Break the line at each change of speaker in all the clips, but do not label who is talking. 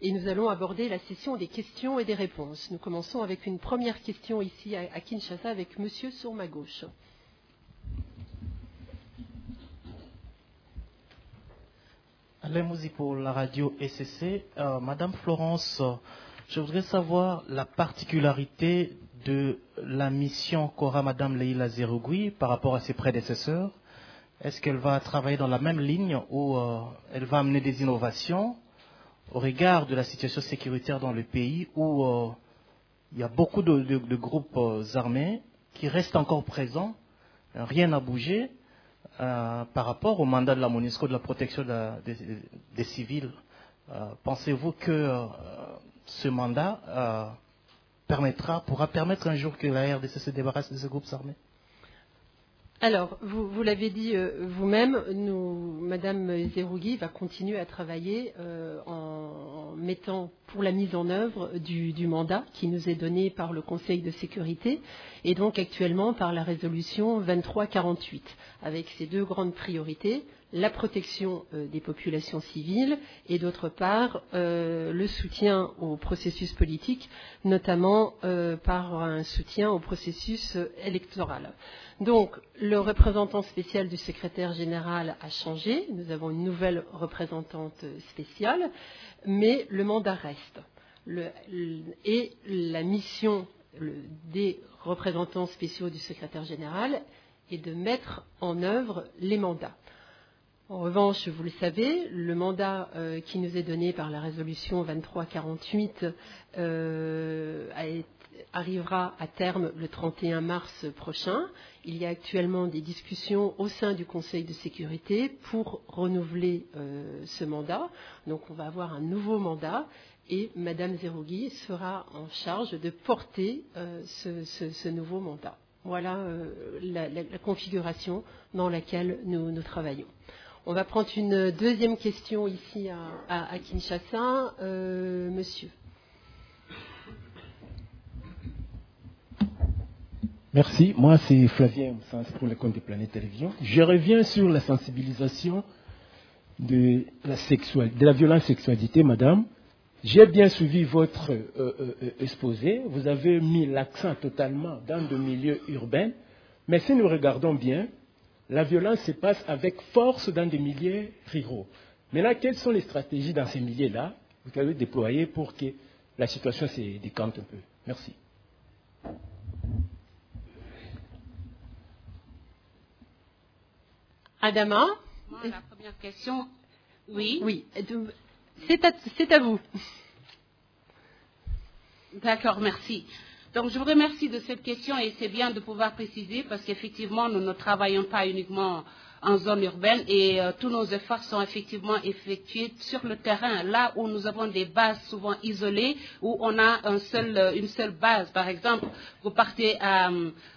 et nous allons aborder la session des questions et des réponses. Nous commençons avec une première question ici à Kinshasa avec monsieur sur ma gauche.
Alain Mouzi pour la radio SCC. Madame Florence, je voudrais savoir la particularité de la mission qu'aura Madame Leïla Zerougui par rapport à ses prédécesseurs. Est-ce qu'elle va travailler dans la même ligne ou elle va amener des innovations au regard de la situation sécuritaire dans le pays où il y a beaucoup de groupes armés qui restent encore présents, rien n'a bougé par rapport au mandat de la MONUSCO de la protection des civils. Pensez-vous que ce mandat pourra permettre un jour que la RDC se débarrasse de ces groupes armés?
Alors, vous l'avez dit vous-même, Madame Zerougui va continuer à travailler en mettant pour la mise en œuvre du mandat qui nous est donné par le Conseil de sécurité et donc actuellement par la résolution 2348, avec ces deux grandes priorités, la protection des populations civiles et d'autre part le soutien au processus politique, notamment par un soutien au processus électoral. Donc, le représentant spécial du secrétaire général a changé. Nous avons une nouvelle représentante spéciale, mais le mandat reste. Et la mission des représentants spéciaux du secrétaire général est de mettre en œuvre les mandats. En revanche, vous le savez, le mandat qui nous est donné par la résolution 2348 arrivera à terme le 31 mars prochain. Il y a actuellement des discussions au sein du Conseil de sécurité pour renouveler ce mandat. Donc on va avoir un nouveau mandat et Madame Zerougui sera en charge de porter ce nouveau mandat. Voilà la configuration dans laquelle nous travaillons. On va prendre une deuxième question ici à Kinshasa. Monsieur.
Merci. Moi, c'est Flavien Moussens pour le compte de Planète Télévision. Je reviens sur la sensibilisation de la violence sexualité, madame. J'ai bien suivi votre exposé. Vous avez mis l'accent totalement dans le milieu urbain. Mais si nous regardons bien, la violence se passe avec force dans des milieux ruraux. Maintenant, quelles sont les stratégies dans ces milieux-là que vous avez déployées pour que la situation se décante un peu? Merci.
Adama.
Moi, la première question, oui.
Oui, c'est à vous.
D'accord, merci. Donc, je vous remercie de cette question et c'est bien de pouvoir préciser parce qu'effectivement, nous ne travaillons pas uniquement en zone urbaine et tous nos efforts sont effectivement effectués sur le terrain, là où nous avons des bases souvent isolées, où on a une seule base. Par exemple, vous partez à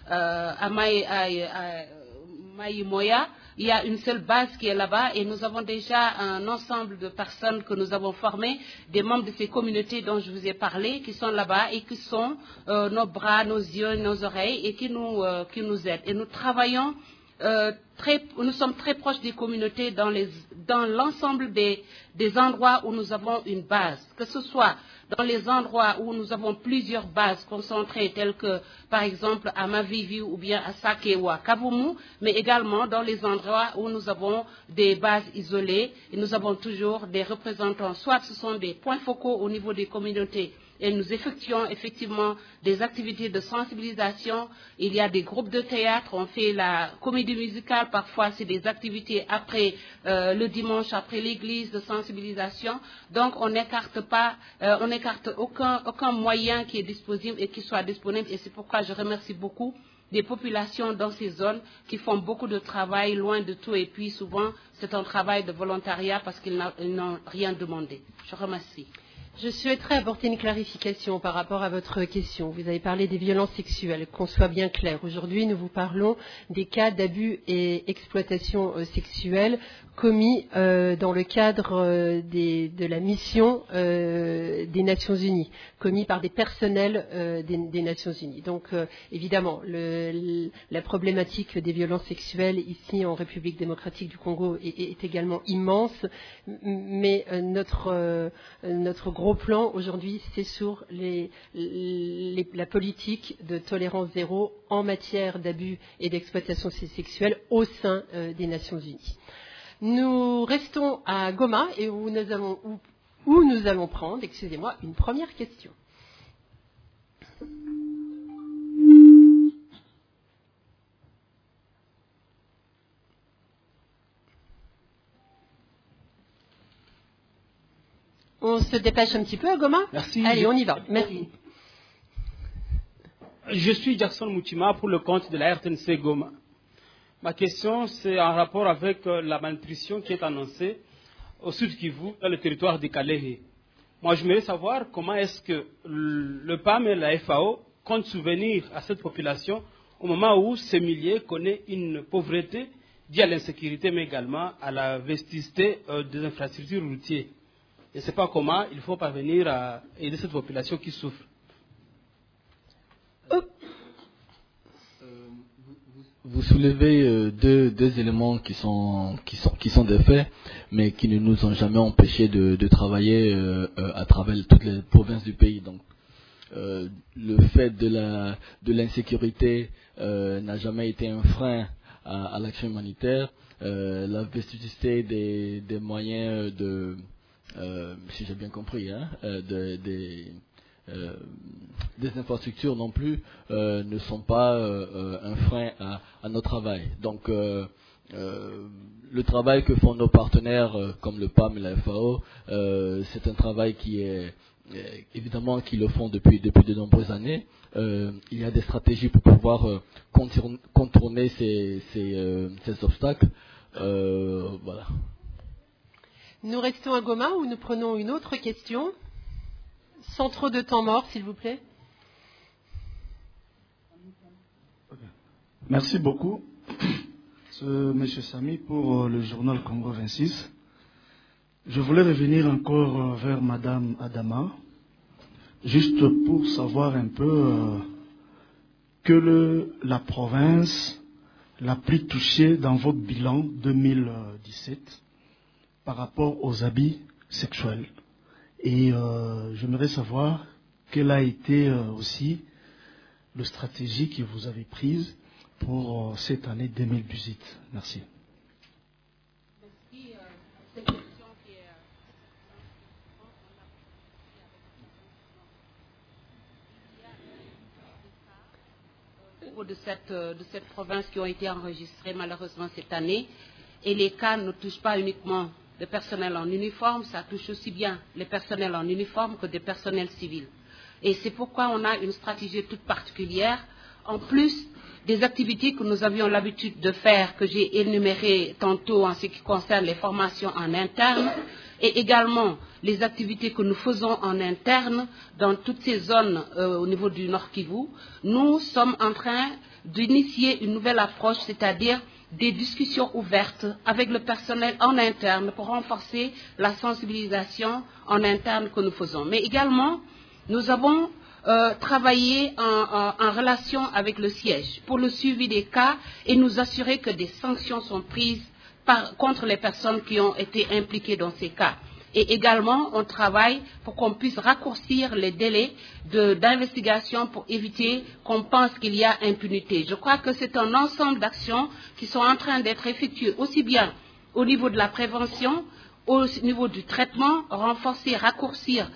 Maïmoya, il y a une seule base qui est là-bas et nous avons déjà un ensemble de personnes que nous avons formées, des membres de ces communautés dont je vous ai parlé, qui sont là-bas et qui sont nos bras, nos yeux, nos oreilles et qui nous aident. Et nous travaillons, nous sommes très proches des communautés dans l'ensemble des endroits où nous avons une base, que ce soit dans les endroits où nous avons plusieurs bases concentrées, telles que, par exemple, à Mavivi ou bien à Sake ou à Kavumu, mais également dans les endroits où nous avons des bases isolées et nous avons toujours des représentants. Soit ce sont des points focaux au niveau des communautés et nous effectuons effectivement des activités de sensibilisation. Il y a des groupes de théâtre, on fait la comédie musicale, parfois c'est des activités après le dimanche, après l'église de sensibilisation. Donc on n'écarte aucun moyen qui est disponible et qui soit disponible et c'est pourquoi je remercie beaucoup des populations dans ces zones qui font beaucoup de travail loin de tout et puis souvent c'est un travail de volontariat parce qu'ils n'ont rien demandé. Je remercie.
Je souhaiterais apporter une clarification par rapport à votre question. Vous avez parlé des violences sexuelles, qu'on soit bien clair. Aujourd'hui, nous vous parlons des cas d'abus et exploitation sexuelle commis dans le cadre de la mission des Nations Unies, commis par des personnels des Nations Unies. Donc, évidemment, la problématique des violences sexuelles ici en République démocratique du Congo est également immense, mais notre gros plan aujourd'hui, c'est sur la politique de tolérance zéro en matière d'abus et d'exploitation sexuelle au sein des Nations Unies. Nous restons à Goma et où nous allons prendre, une première question. On se dépêche un petit peu à Goma ?
Merci.
Allez, on y va. Merci.
Je suis Jackson Moutima pour le compte de la RTNC Goma. Ma question, c'est en rapport avec la malnutrition qui est annoncée au sud Kivu, dans le territoire de Kalehe. Moi, je voudrais savoir comment est-ce que le PAM et la FAO comptent subvenir à cette population au moment où ces milliers connaissent une pauvreté due à l'insécurité, mais également à la vesticité des infrastructures routières. Je ne sais pas comment il faut parvenir à aider cette population qui souffre.
Vous soulevez deux éléments qui sont des faits, mais qui ne nous ont jamais empêchés de travailler à travers toutes les provinces du pays. Donc, le fait de l'insécurité n'a jamais été un frein à l'action humanitaire. La vesticité des moyens si j'ai bien compris, des infrastructures non plus ne sont pas un frein à notre travail. Donc le travail que font nos partenaires comme le PAM et la FAO, c'est un travail qui est évidemment qu'ils le font depuis de nombreuses années. Il y a des stratégies pour pouvoir contourner ces obstacles. Voilà.
Nous restons à Goma où nous prenons une autre question. Sans trop de temps mort, s'il vous plaît.
Merci beaucoup, M. Samy, pour le journal Congo 26. Je voulais revenir encore vers Mme Adama, juste pour savoir un peu la province la plus touchée dans votre bilan 2017 par rapport aux abus sexuels. Et j'aimerais savoir quelle a été aussi la stratégie que vous avez prise pour cette année 2018. Merci.
Merci. Cette question qui est au niveau de cette province qui ont été enregistrées malheureusement cette année. Et les cas ne touchent pas uniquement le personnel en uniforme, ça touche aussi bien les personnels en uniforme que des personnels civils. Et c'est pourquoi on a une stratégie toute particulière, en plus des activités que nous avions l'habitude de faire, que j'ai énumérées tantôt en ce qui concerne les formations en interne, et également les activités que nous faisons en interne dans toutes ces zones au niveau du Nord Kivu. Nous sommes en train d'initier une nouvelle approche, c'est-à-dire des discussions ouvertes avec le personnel en interne pour renforcer la sensibilisation en interne que nous faisons. Mais également, nous avons travaillé en relation avec le siège pour le suivi des cas et nous assurer que des sanctions sont prises contre les personnes qui ont été impliquées dans ces cas. Et également, on travaille pour qu'on puisse raccourcir les délais d'investigation pour éviter qu'on pense qu'il y a impunité. Je crois que c'est un ensemble d'actions qui sont en train d'être effectuées aussi bien au niveau de la prévention, au niveau du traitement, renforcer, raccourcir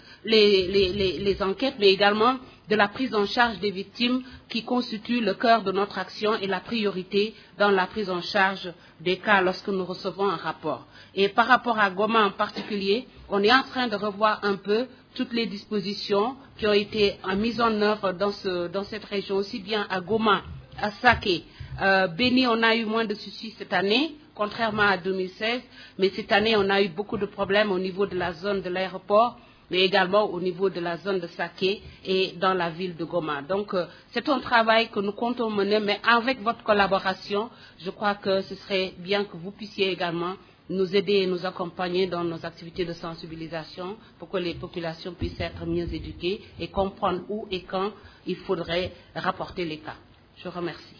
les enquêtes, mais également de la prise en charge des victimes qui constitue le cœur de notre action et la priorité dans la prise en charge des cas lorsque nous recevons un rapport. Et par rapport à Goma en particulier, on est en train de revoir un peu toutes les dispositions qui ont été mises en œuvre dans cette région, aussi bien à Goma, à Saké. Béni, on a eu moins de soucis cette année, contrairement à 2016, mais cette année, on a eu beaucoup de problèmes au niveau de la zone de l'aéroport, mais également au niveau de la zone de Saké et dans la ville de Goma. Donc, c'est un travail que nous comptons mener, mais avec votre collaboration, je crois que ce serait bien que vous puissiez également nous aider et nous accompagner dans nos activités de sensibilisation pour que les populations puissent être mieux éduquées et comprendre où et quand il faudrait rapporter les cas. Je vous remercie.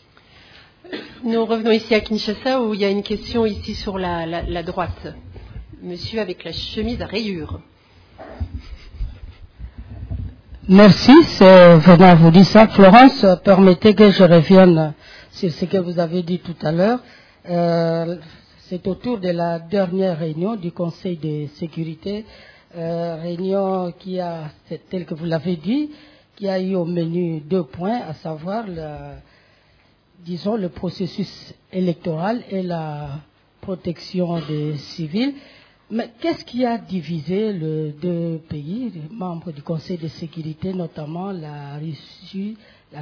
Nous revenons ici à Kinshasa où il y a une question ici sur la droite. Monsieur avec la chemise à rayures.
Merci, c'est vraiment vous dire ça. Florence, permettez que je revienne sur ce que vous avez dit tout à l'heure. C'est autour de la dernière réunion du Conseil de sécurité, réunion qui a, tel que vous l'avez dit, qui a eu au menu 2 points, à savoir, le processus électoral et la protection des civils. Mais qu'est-ce qui a divisé les 2 pays, les membres du Conseil de sécurité, notamment la Russie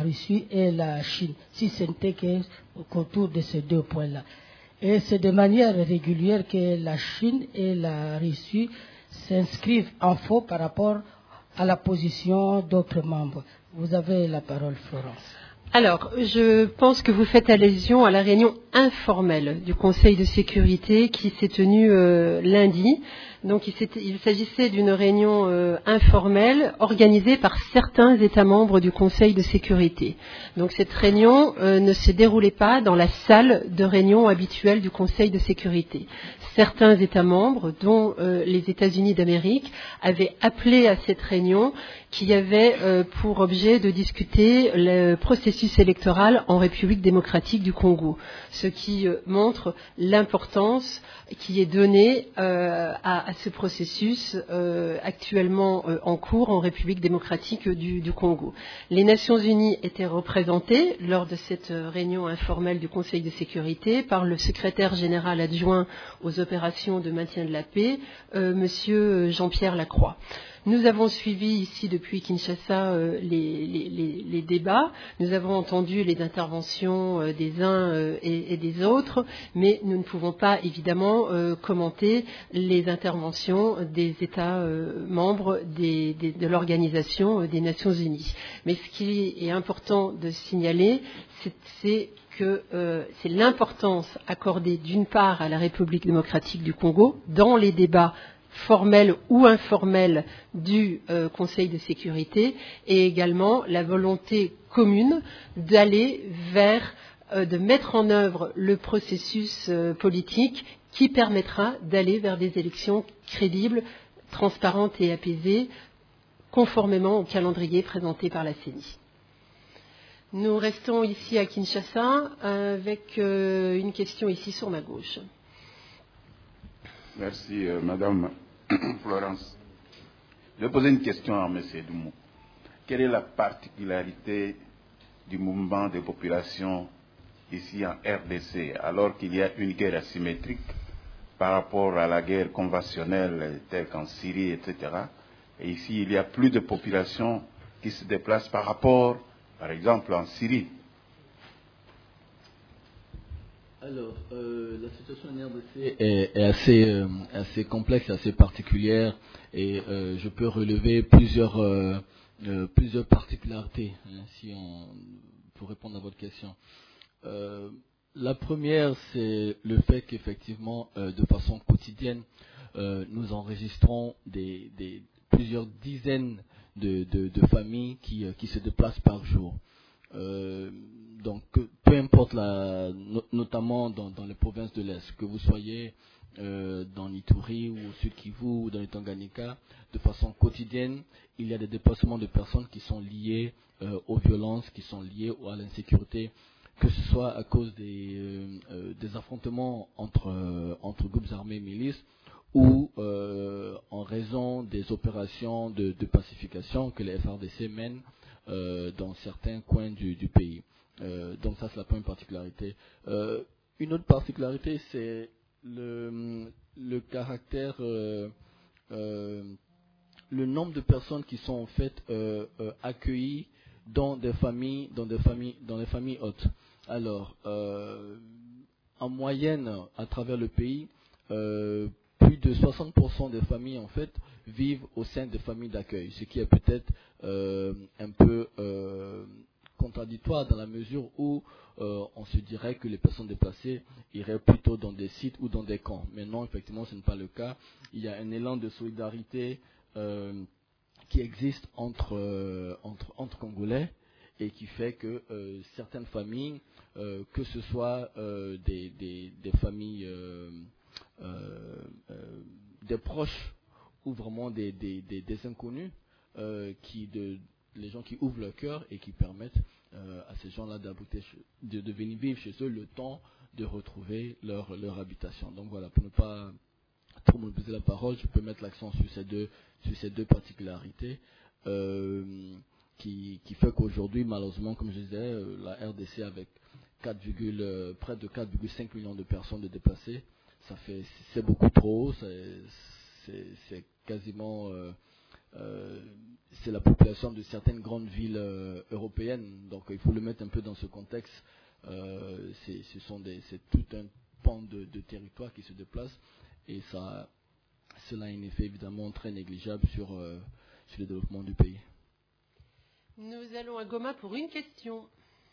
et la Chine, si ce n'était qu'autour de ces 2 points-là? Et c'est de manière régulière que la Chine et la Russie s'inscrivent en faux par rapport à la position d'autres membres. Vous avez la parole, Florence.
Alors, je pense que vous faites allusion à la réunion informelle du Conseil de sécurité qui s'est tenue lundi. Donc, il s'agissait d'une réunion informelle organisée par certains États membres du Conseil de sécurité. Donc, cette réunion ne se déroulait pas dans la salle de réunion habituelle du Conseil de sécurité. Certains États membres, dont les États-Unis d'Amérique, avaient appelé à cette réunion qui avait pour objet de discuter le processus électoral en République démocratique du Congo, ce qui montre l'importance qui est donnée à ce processus actuellement en cours en République démocratique du Congo. Les Nations Unies étaient représentées lors de cette réunion informelle du Conseil de sécurité par le secrétaire général adjoint aux opérations de maintien de la paix, Monsieur Jean-Pierre Lacroix. Nous avons suivi ici depuis Kinshasa les débats, nous avons entendu les interventions des uns et des autres, mais nous ne pouvons pas évidemment commenter les interventions des États membres de l'Organisation des Nations Unies. Mais ce qui est important de signaler, c'est que c'est l'importance accordée d'une part à la République démocratique du Congo dans les débats formel ou informel du Conseil de sécurité et également la volonté commune d'aller vers, de mettre en œuvre le processus politique qui permettra d'aller vers des élections crédibles, transparentes et apaisées, conformément au calendrier présenté par la CENI. Nous restons ici à Kinshasa avec une question ici sur ma gauche.
Merci, Madame Florence. Je vais poser une question à M. Doumou. Quelle est la particularité du mouvement de population ici en RDC, alors qu'il y a une guerre asymétrique par rapport à la guerre conventionnelle telle qu'en Syrie, etc. Et ici, il y a plus de population qui se déplace par rapport, par exemple, en Syrie.
Alors, la situation en RDC est assez complexe, assez particulière, et je peux relever plusieurs particularités, pour répondre à votre question. La première, c'est le fait qu'effectivement, de façon quotidienne, nous enregistrons plusieurs dizaines de familles qui se déplacent par jour. Donc, peu importe, notamment dans les provinces de l'Est, que vous soyez dans l'Ituri ou au Sud Kivu ou dans le Tanganyika, de façon quotidienne, il y a des déplacements de personnes qui sont liées aux violences, qui sont liées à l'insécurité, que ce soit à cause des affrontements entre groupes armés et milices, ou en raison des opérations de pacification que les FARDC mènent dans certains coins du pays. Donc ça, c'est la première particularité. Une autre particularité, c'est le caractère, le nombre de personnes qui sont en fait accueillies dans des familles hôtes. Alors, en moyenne, à travers le pays, plus de 60% des familles en fait vivent au sein de familles d'accueil, ce qui est peut-être un peu contradictoire dans la mesure où on se dirait que les personnes déplacées iraient plutôt dans des sites ou dans des camps. Mais non, effectivement, ce n'est pas le cas. Il y a un élan de solidarité qui existe entre Congolais et qui fait que certaines familles, que ce soit des familles, des proches ou vraiment des inconnus, les gens qui ouvrent leur cœur et qui permettent à ces gens-là de venir vivre chez eux le temps de retrouver leur habitation. Donc voilà, pour ne pas trop monopoliser la parole, je peux mettre l'accent sur ces deux particularités qui fait qu'aujourd'hui, malheureusement, comme je disais, la RDC avec près de 4,5 millions de personnes de déplacées, c'est beaucoup trop, c'est quasiment c'est la population de certaines grandes villes européennes, donc il faut le mettre un peu dans ce contexte. C'est tout un pan de territoire qui se déplace et cela a un effet évidemment très négligeable sur le développement du pays.
Nous allons à Goma pour une question.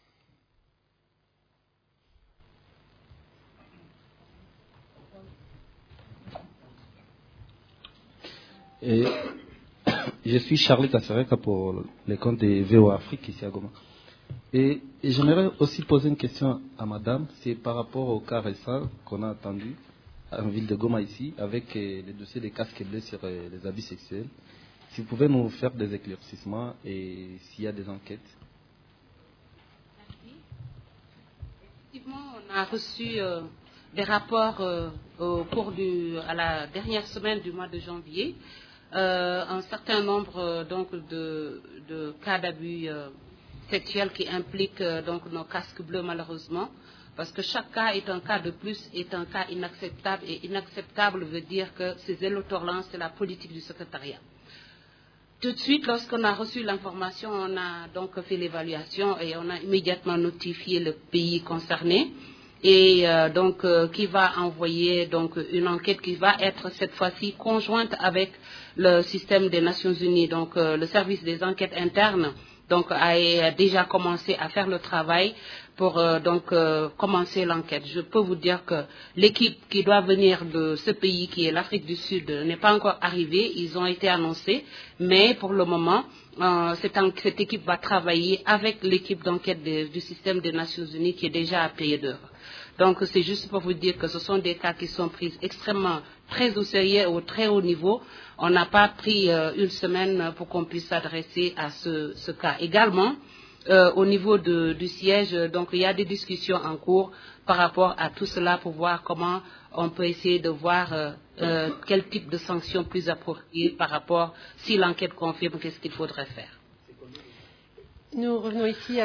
Et je suis Charles Kassereka pour le compte de VOA Afrique ici à Goma. Et j'aimerais aussi poser une question à madame, c'est par rapport au cas récent qu'on a entendu en ville de Goma ici, avec le dossier des casques bleus sur les abus sexuels. Si vous pouvez nous faire des éclaircissements et s'il y a des enquêtes.
Merci. Effectivement, on a reçu des rapports à la dernière semaine du mois de janvier. Un certain nombre donc de cas d'abus sexuels qui impliquent donc nos casques bleus malheureusement, parce que chaque cas est un cas de plus, est un cas inacceptable, et inacceptable veut dire que ces élotorlants, c'est la politique du secrétariat. Tout de suite, lorsqu'on a reçu l'information, on a donc fait l'évaluation et on a immédiatement notifié le pays concerné. Et qui va envoyer donc une enquête qui va être cette fois-ci conjointe avec le système des Nations Unies. Donc le service des enquêtes internes a déjà commencé à faire le travail pour commencer l'enquête. Je peux vous dire que l'équipe qui doit venir de ce pays qui est l'Afrique du Sud n'est pas encore arrivée. Ils ont été annoncés, mais pour le moment cette équipe va travailler avec l'équipe d'enquête du système des Nations Unies qui est déjà à pied d'œuvre. Donc c'est juste pour vous dire que ce sont des cas qui sont pris extrêmement très au sérieux, au très haut niveau. On n'a pas pris une semaine pour qu'on puisse s'adresser à ce cas. Également, au niveau du siège, donc il y a des discussions en cours par rapport à tout cela pour voir comment on peut essayer de voir quel type de sanctions plus appropriées par rapport, si l'enquête confirme, qu'est-ce qu'il faudrait faire.
Nous revenons ici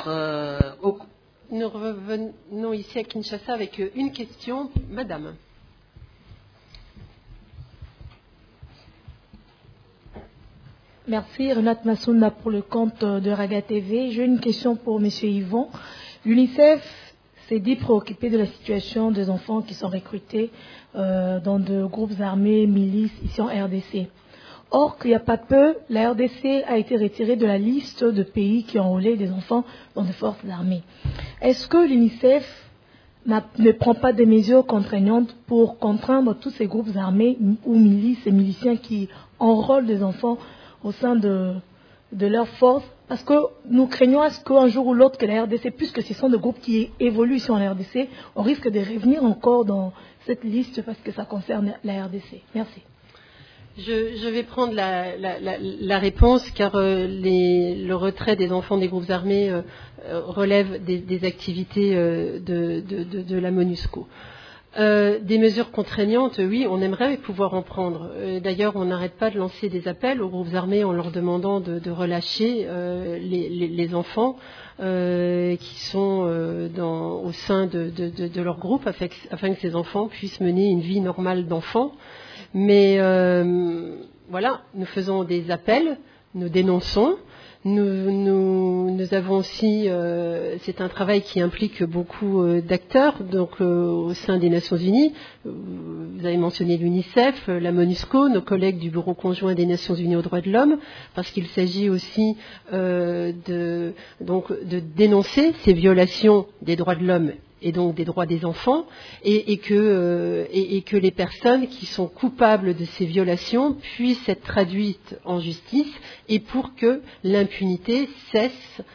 Nous revenons ici à Kinshasa avec une question. Madame.
Merci, Renate Massouna pour le compte de Raga TV. J'ai une question pour M. Yvon. L'UNICEF s'est dit préoccupé de la situation des enfants qui sont recrutés dans de groupes armés, milices, ici en RDC. Or, qu'il n'y a pas peu, la RDC a été retirée de la liste de pays qui enrôlaient des enfants dans des forces armées. Est-ce que l'UNICEF ne prend pas des mesures contraignantes pour contraindre tous ces groupes armés ou milices et miliciens qui enrôlent des enfants au sein de leurs forces? Parce que nous craignons à ce qu'un jour ou l'autre que la RDC, puisque ce sont des groupes qui évoluent ici en RDC, on risque de revenir encore dans cette liste parce que ça concerne la RDC. Merci.
Je vais prendre la réponse car le retrait des enfants des groupes armés relève des activités de la MONUSCO. Des mesures contraignantes, oui, on aimerait pouvoir en prendre. D'ailleurs, on n'arrête pas de lancer des appels aux groupes armés en leur demandant de relâcher les enfants qui sont au sein de leur groupe afin que ces enfants puissent mener une vie normale d'enfants. Mais voilà, nous faisons des appels, nous dénonçons. Nous avons aussi, c'est un travail qui implique beaucoup d'acteurs, donc au sein des Nations Unies. Vous avez mentionné l'UNICEF, la MONUSCO, nos collègues du Bureau conjoint des Nations Unies aux droits de l'homme, parce qu'il s'agit aussi de dénoncer ces violations des droits de l'homme et donc des droits des enfants, et que les personnes qui sont coupables de ces violations puissent être traduites en justice, et pour que l'impunité cesse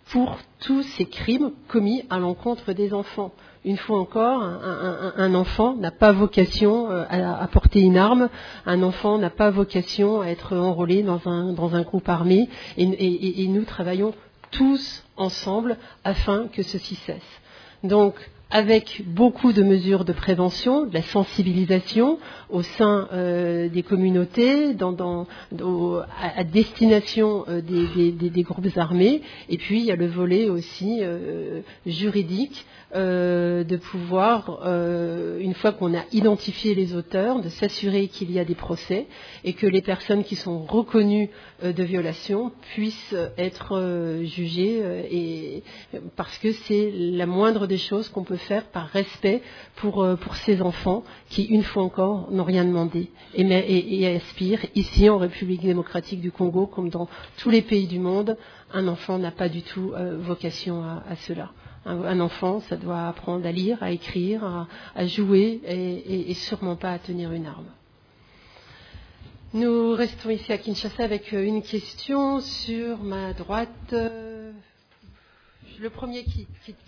pour tous ces crimes commis à l'encontre des enfants. Une fois encore, un enfant n'a pas vocation à porter une arme, un enfant n'a pas vocation à être enrôlé dans un groupe armé, et nous travaillons tous ensemble afin que ceci cesse. Donc, avec beaucoup de mesures de prévention, de la sensibilisation au sein des communautés, à destination des groupes armés, et puis il y a le volet aussi juridique, de pouvoir, une fois qu'on a identifié les auteurs, de s'assurer qu'il y a des procès et que les personnes qui sont reconnues de violation puissent être jugées, parce que c'est la moindre des choses qu'on peut faire par respect pour ces enfants qui, une fois encore, n'ont rien demandé et aspirent, ici en République démocratique du Congo, comme dans tous les pays du monde, un enfant n'a pas du tout vocation à cela. Un enfant, ça doit apprendre à lire, à écrire, à jouer et sûrement pas à tenir une arme. Nous restons ici à Kinshasa avec une question sur ma droite. Le premier qui...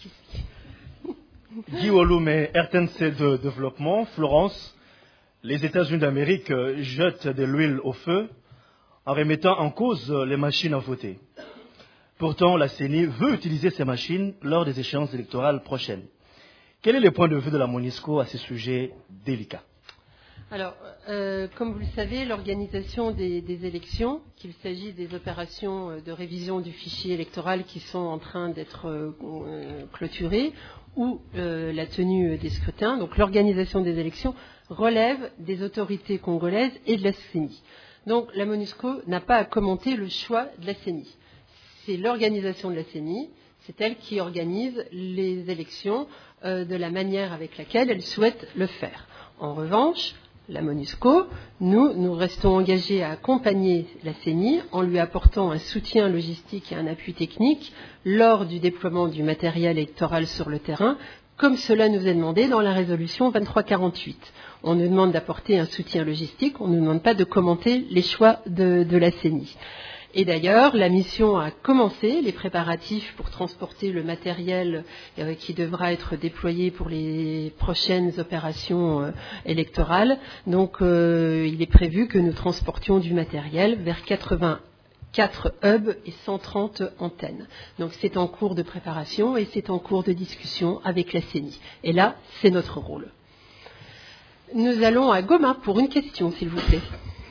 Guy Olume, RTNC de développement, Florence. Les États-Unis d'Amérique jettent de l'huile au feu en remettant en cause les machines à voter. Pourtant, la CENI veut utiliser ces machines lors des échéances électorales prochaines. Quel est le point de vue de la MONUSCO à ce sujet délicat?
Alors, comme vous le savez, l'organisation des élections, qu'il s'agisse des opérations de révision du fichier électoral qui sont en train d'être clôturées, ou la tenue des scrutins, donc l'organisation des élections relève des autorités congolaises et de la CENI. Donc la MONUSCO n'a pas à commenter le choix de la CENI. C'est l'organisation de la CENI, c'est elle qui organise les élections de la manière avec laquelle elle souhaite le faire. En revanche, la MONUSCO, nous restons engagés à accompagner la CENI en lui apportant un soutien logistique et un appui technique lors du déploiement du matériel électoral sur le terrain, comme cela nous est demandé dans la résolution 2348. On nous demande d'apporter un soutien logistique, on ne nous demande pas de commenter les choix de la CENI. Et d'ailleurs, la mission a commencé les préparatifs pour transporter le matériel qui devra être déployé pour les prochaines opérations électorales. Donc, il est prévu que nous transportions du matériel vers 84 hubs et 130 antennes. Donc, c'est en cours de préparation et c'est en cours de discussion avec la CENI. Et là, c'est notre rôle. Nous allons à Goma pour une question, s'il vous plaît.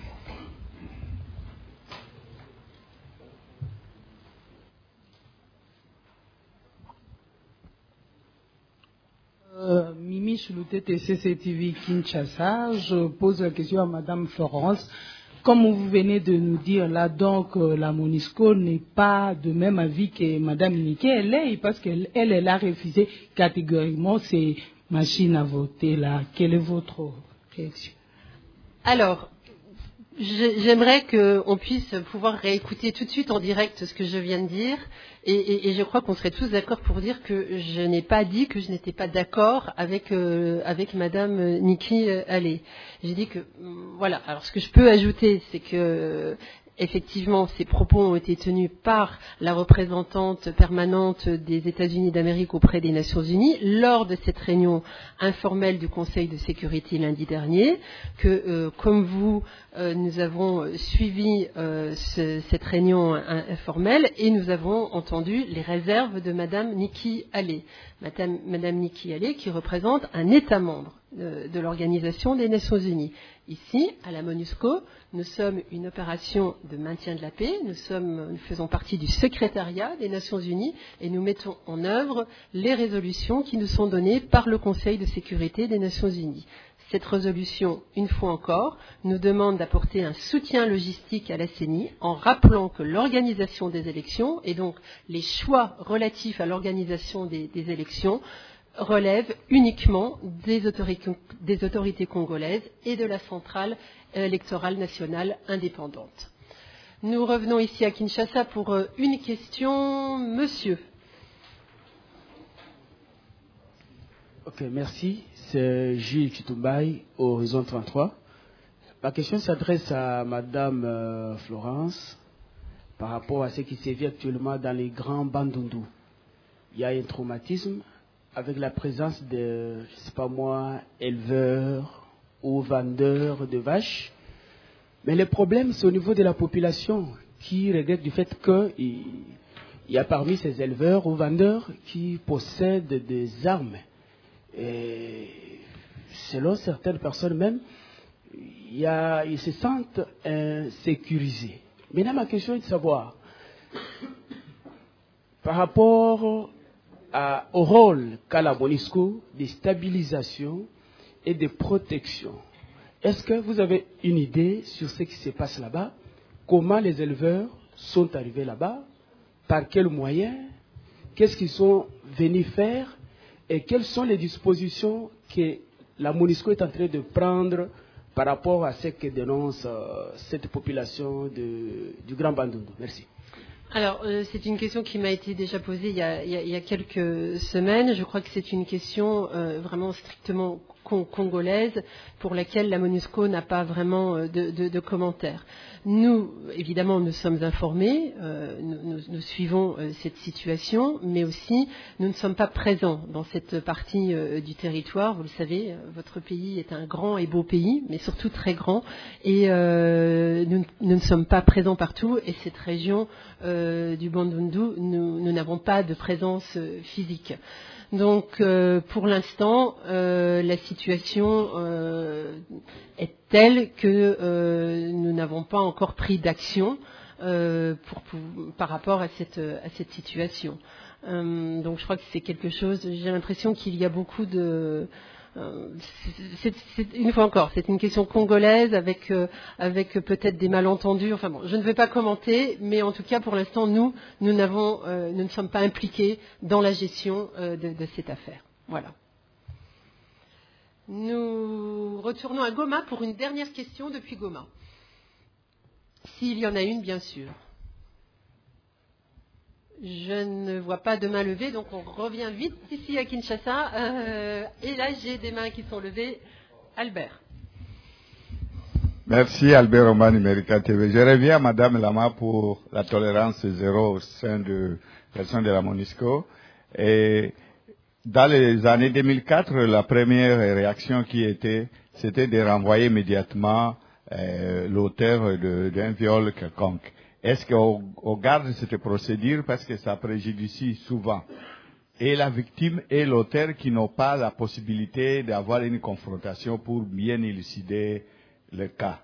Mimi Chouloutete, CCTV Kinshasa. Je pose la question à Madame Florence. Comme vous venez de nous dire là, donc, la MONUSCO n'est pas de même avis que Madame Niki Haley, parce qu'elle a refusé catégoriquement ces machines à voter là. Quelle est votre réaction?
Alors, j'aimerais qu'on puisse pouvoir réécouter tout de suite en direct ce que je viens de dire, et je crois qu'on serait tous d'accord pour dire que je n'ai pas dit que je n'étais pas d'accord avec Madame Niki Haley. J'ai dit que voilà. Alors ce que je peux ajouter, c'est que effectivement, ces propos ont été tenus par la représentante permanente des États-Unis d'Amérique auprès des Nations Unies lors de cette réunion informelle du Conseil de sécurité lundi dernier, que comme vous, nous avons suivi cette réunion informelle et nous avons entendu les réserves de Madame Niki Haley. Madame Niki Haley qui représente un État membre de l'Organisation des Nations Unies. Ici, à la MONUSCO, nous sommes une opération de maintien de la paix, nous faisons partie du secrétariat des Nations Unies et nous mettons en œuvre les résolutions qui nous sont données par le Conseil de sécurité des Nations Unies. Cette résolution, une fois encore, nous demande d'apporter un soutien logistique à la CENI en rappelant que l'organisation des élections et donc les choix relatifs à l'organisation des élections relève uniquement des autorités congolaises et de la centrale électorale nationale indépendante. Nous revenons ici à Kinshasa pour une question. Monsieur.
Ok, merci. C'est Gilles Chitumbaï, Horizon 33. Ma question s'adresse à Madame Florence. par rapport à ce qui se vit actuellement dans les grands bandundu. Il y a un traumatisme avec la présence de, je sais pas moi, éleveurs ou vendeurs de vaches. Mais le problème, c'est au niveau de la population qui regrette du fait qu'il y a parmi ces éleveurs ou vendeurs qui possèdent des armes. Et selon certaines personnes même, ils se sentent insécurisés. Maintenant, ma question est de savoir, par rapport au rôle qu'a la MONUSCO de stabilisation et de protection, est-ce que vous avez une idée sur ce qui se passe là-bas? Comment les éleveurs sont arrivés là-bas? Par quels moyens? Qu'est-ce qu'ils sont venus faire? Et quelles sont les dispositions que la MONUSCO est en train de prendre par rapport à ce que dénonce cette population du Grand Bandundu? Merci.
Alors, c'est une question qui m'a été déjà posée il y a quelques semaines. Je crois que c'est une question vraiment strictement congolaise pour laquelle la MONUSCO n'a pas vraiment de commentaires. Nous, évidemment, nous sommes informés, nous suivons cette situation, mais aussi nous ne sommes pas présents dans cette partie du territoire. Vous le savez, votre pays est un grand et beau pays, mais surtout très grand, et nous ne sommes pas présents partout, et cette région du Bandundu, nous n'avons pas de présence physique. Donc, pour l'instant, la situation est telle que nous n'avons pas encore pris d'action par rapport à cette situation. Donc, je crois que c'est quelque chose. J'ai l'impression qu'il y a beaucoup de. Une fois encore, c'est une question congolaise avec peut-être des malentendus. Enfin bon, je ne vais pas commenter, mais en tout cas, pour l'instant, nous ne sommes pas impliqués dans la gestion de cette affaire. Voilà. Nous retournons à Goma pour une dernière question depuis Goma. S'il y en a une, bien sûr. Je ne vois pas de main levée, donc on revient vite ici à Kinshasa. Et là, j'ai des mains qui sont levées. Albert.
Merci Albert Roman, Numérica TV. Je reviens à Madame Lama pour la tolérance zéro au sein de personnes de la MONUSCO. Et dans les années 2004, la première réaction c'était de renvoyer immédiatement l'auteur d'un viol quelconque. Est-ce qu'on garde cette procédure parce que ça préjudicie souvent et la victime et l'auteur qui n'ont pas la possibilité d'avoir une confrontation pour bien élucider le cas?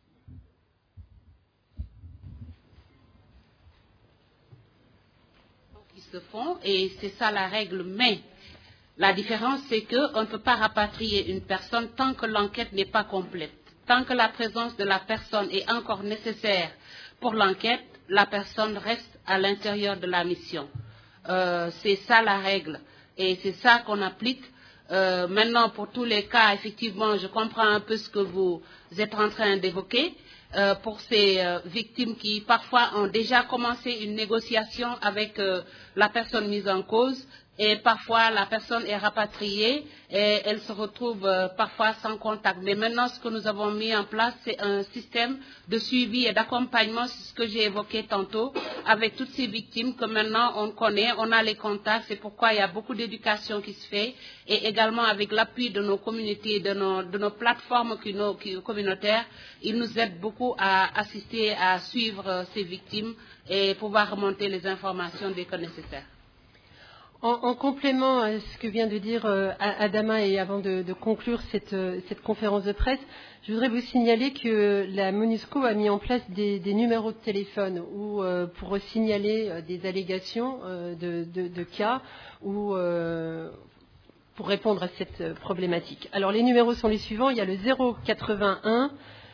Ils se font et c'est ça la règle, mais la différence c'est qu'on ne peut pas rapatrier une personne tant que l'enquête n'est pas complète. Tant que la présence de la personne est encore nécessaire pour l'enquête, la personne reste à l'intérieur de la mission. C'est ça la règle et c'est ça qu'on applique. Maintenant, pour tous les cas, effectivement, je comprends un peu ce que vous êtes en train d'évoquer. Pour ces victimes qui parfois ont déjà commencé une négociation avec la personne mise en cause, et parfois la personne est rapatriée et elle se retrouve parfois sans contact. Mais maintenant, ce que nous avons mis en place, c'est un système de suivi et d'accompagnement, c'est ce que j'ai évoqué tantôt, avec toutes ces victimes que maintenant on connaît, on a les contacts, c'est pourquoi il y a beaucoup d'éducation qui se fait, et également avec l'appui de nos communautés, de nos plateformes communautaires, ils nous aident beaucoup à assister, à suivre ces victimes et pouvoir remonter les informations dès que nécessaire.
En complément à ce que vient de dire Adama, et avant de conclure cette conférence de presse, je voudrais vous signaler que la MONUSCO a mis en place des numéros de téléphone pour signaler des allégations de cas ou pour répondre à cette problématique. Alors les numéros sont les suivants. Il y a le 081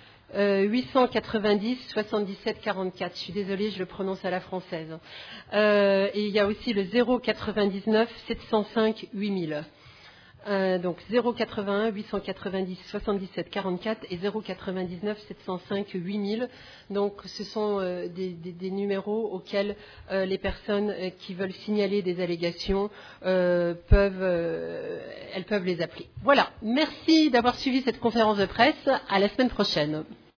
890 77 44. Je suis désolée, je le prononce à la française. Et il y a aussi le 099 705 8000. Donc 081 890 77 44 et 099 705 8000. Donc ce sont des numéros auxquels les personnes qui veulent signaler des allégations peuvent les appeler. Voilà. Merci d'avoir suivi cette conférence de presse. À la semaine prochaine.